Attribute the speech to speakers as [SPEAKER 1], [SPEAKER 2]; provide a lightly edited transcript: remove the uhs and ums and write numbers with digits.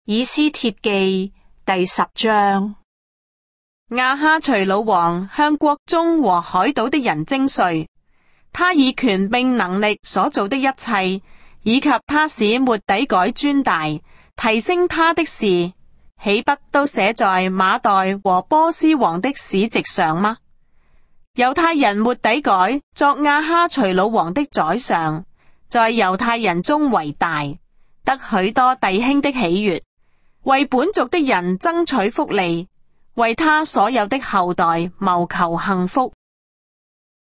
[SPEAKER 1] 以斯帖記第10章。
[SPEAKER 2] 亞哈隨魯王向國中和海島的人徵稅，他以權並能力所做的一切，以及他使末底改尊大，提升他的事，豈不都寫在馬代和波斯王的史籍上嗎？猶太人末底改作亞哈隨魯王的宰相，在猶太人中為大，得許多弟兄的喜悅，為本族的人爭取福利，為他所有的後代謀求幸福。